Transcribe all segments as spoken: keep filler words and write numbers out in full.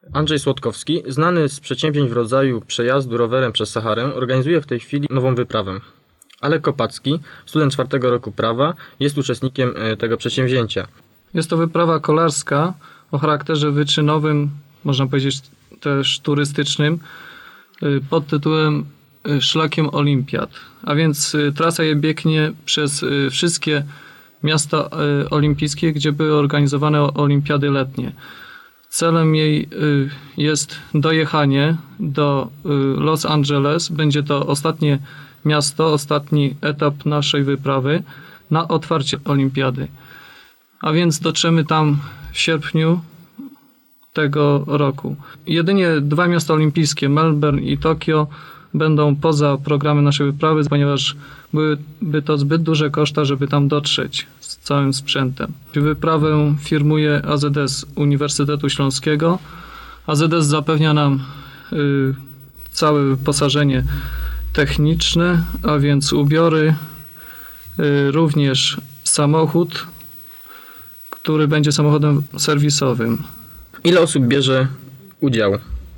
Andrzej Słodkowski, znany z przedsięwzięć w rodzaju przejazdu rowerem przez Saharę, organizuje w tej chwili nową wyprawę. Alek Kopacki, student czwartego roku prawa, jest uczestnikiem e, tego przedsięwzięcia. Jest to wyprawa kolarska o charakterze wyczynowym, można powiedzieć też turystycznym, y, pod tytułem y, Szlakiem Olimpiad. A więc y, trasa je biegnie przez y, wszystkie miasta y, olimpijskie, gdzie były organizowane o- olimpiady letnie. Celem jej y, jest dojechanie do y, Los Angeles. Będzie to ostatnie miasto, ostatni etap naszej wyprawy na otwarcie olimpiady. A więc dotrzemy tam w sierpniu tego roku. Jedynie dwa miasta olimpijskie, Melbourne i Tokio, będą poza programem naszej wyprawy, ponieważ byłyby to zbyt duże koszta, żeby tam dotrzeć z całym sprzętem. Wyprawę firmuje A Z S Uniwersytetu Śląskiego. A Z S zapewnia nam y, całe wyposażenie techniczne, a więc ubiory, y, również samochód, który będzie samochodem serwisowym. Ile osób bierze udział?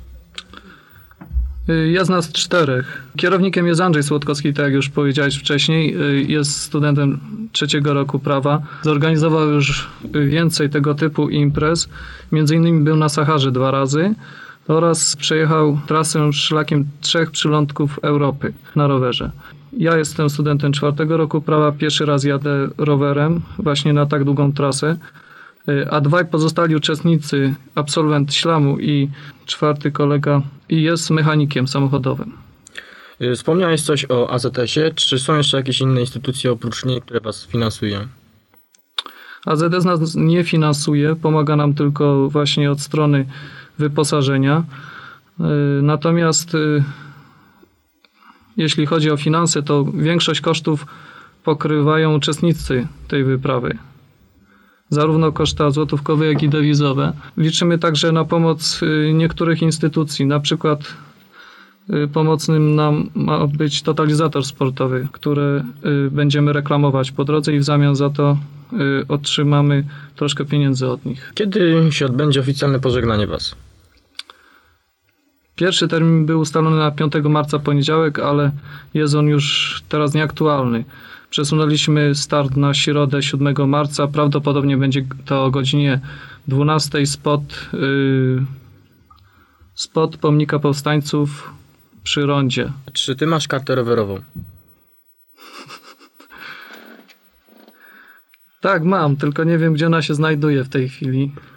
Y, Jest nas czterech. Kierownikiem jest Andrzej Słodkowski, tak jak już powiedziałeś wcześniej. Y, Jest studentem trzeciego roku prawa. Zorganizował już y, więcej tego typu imprez. Między innymi był na Saharze dwa razy oraz przejechał trasę szlakiem trzech przylądków Europy na rowerze. Ja jestem studentem czwartego roku prawa. Pierwszy raz jadę rowerem właśnie na tak długą trasę. Y, A dwaj pozostali uczestnicy, absolwent ślamu i czwarty kolega, i jest mechanikiem samochodowym. Y, Wspomniałeś coś o A Z S ie. Czy są jeszcze jakieś inne instytucje oprócz niej, które was finansują? A Z S nas nie finansuje, pomaga nam tylko właśnie od strony wyposażenia. Y, Natomiast y, jeśli chodzi o finanse, to większość kosztów pokrywają uczestnicy tej wyprawy. Zarówno koszta złotówkowe, jak i dewizowe. Liczymy także na pomoc y, niektórych instytucji. Na przykład y, pomocnym nam ma być totalizator sportowy, który y, będziemy reklamować po drodze i w zamian za to y, otrzymamy troszkę pieniędzy od nich. Kiedy się odbędzie oficjalne pożegnanie was? Pierwszy termin był ustalony na piątego marca, poniedziałek, ale jest on już teraz nieaktualny. Przesunęliśmy start na środę siódmego marca. Prawdopodobnie będzie to o godzinie dwunastej spod, yy, spod pomnika powstańców przy rondzie. Czy ty masz kartę rowerową? Tak, mam, tylko nie wiem, gdzie ona się znajduje w tej chwili.